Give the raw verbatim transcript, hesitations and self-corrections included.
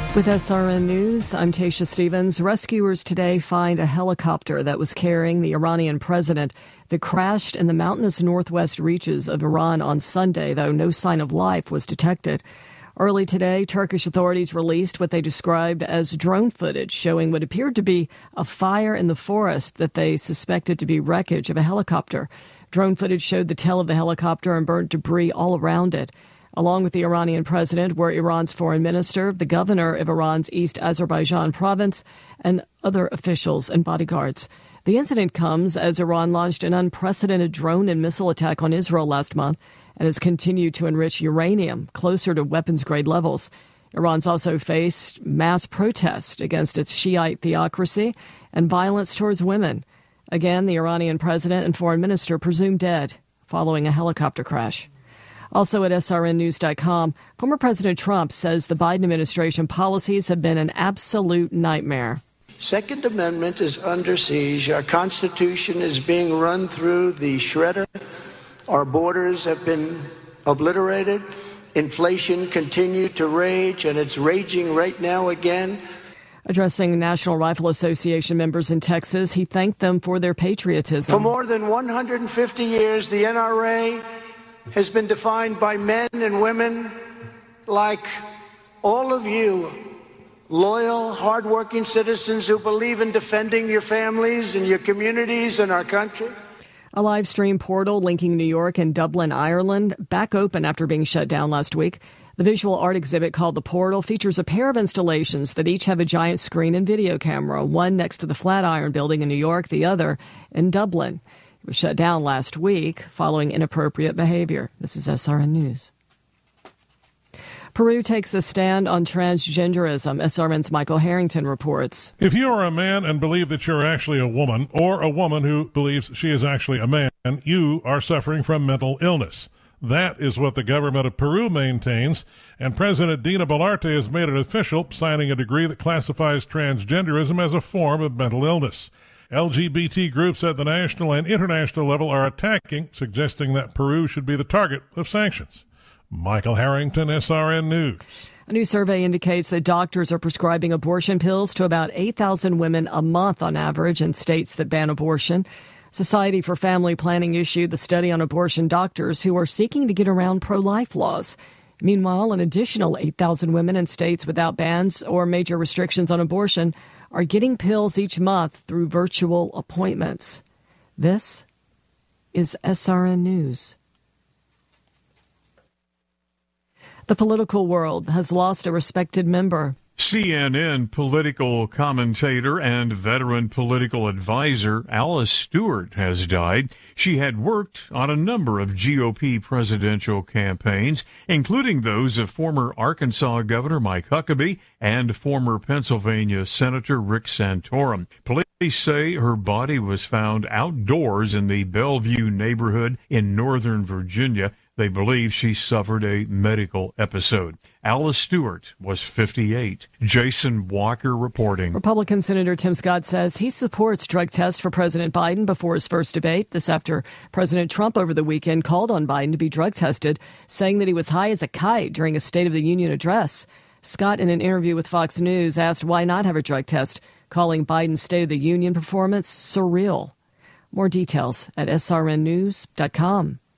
With S R N News, I'm Tasha Stevens. Rescuers today find a helicopter that was carrying the Iranian president that crashed in the mountainous northwest reaches of Iran on Sunday, though no sign of life was detected. Early today, Turkish authorities released what they described as drone footage showing what appeared to be a fire in the forest that they suspected to be wreckage of a helicopter. Drone footage showed the tail of the helicopter and burnt debris all around it. Along with the Iranian president were Iran's foreign minister, the governor of Iran's East Azerbaijan province, and other officials and bodyguards. The incident comes as Iran launched an unprecedented drone and missile attack on Israel last month and has continued to enrich uranium closer to weapons-grade levels. Iran's also faced mass protest against its Shiite theocracy and violence towards women. Again, the Iranian president and foreign minister presumed dead following a helicopter crash. Also at S R N news dot com, former President Trump says the Biden administration policies have been an absolute nightmare. Second Amendment is under siege. Our Constitution is being run through the shredder. Our borders have been obliterated. Inflation continued to rage, and it's raging right now again. Addressing National Rifle Association members in Texas, he thanked them for their patriotism. For more than one hundred fifty years, the N R A has been defined by men and women like all of you, loyal, hardworking citizens who believe in defending your families and your communities and our country. A live stream portal linking New York and Dublin, Ireland, back open after being shut down last week. The visual art exhibit called The Portal features a pair of installations that each have a giant screen and video camera, one next to the Flatiron Building in New York, the other in Dublin. It was shut down last week following inappropriate behavior. This is S R N News. Peru takes a stand on transgenderism. S R N's Michael Harrington reports. If you are a man and believe that you're actually a woman, or a woman who believes she is actually a man, you are suffering from mental illness. That is what the government of Peru maintains, and President Dina Boluarte has made it official, signing a decree that classifies transgenderism as a form of mental illness. L G B T groups at the national and international level are attacking, suggesting that Peru should be the target of sanctions. Michael Harrington, S R N News. A new survey indicates that doctors are prescribing abortion pills to about eight thousand women a month on average in states that ban abortion. Society for Family Planning issued the study on abortion doctors who are seeking to get around pro-life laws. Meanwhile, an additional eight thousand women in states without bans or major restrictions on abortion are getting pills each month through virtual appointments. This is S R N News. The political world has lost a respected member. C N N political commentator and veteran political advisor Alice Stewart has died. She had worked on a number of G O P presidential campaigns, including those of former Arkansas Governor Mike Huckabee and former Pennsylvania Senator Rick Santorum. Police say her body was found outdoors in the Bellevue neighborhood in Northern Virginia. They believe she suffered a medical episode. Alice Stewart was fifty-eight. Jason Walker reporting. Republican Senator Tim Scott says he supports drug tests for President Biden before his first debate. This after President Trump over the weekend called on Biden to be drug tested, saying that he was high as a kite during a State of the Union address. Scott, in an interview with Fox News, asked why not have a drug test, calling Biden's State of the Union performance surreal. More details at S R N news dot com.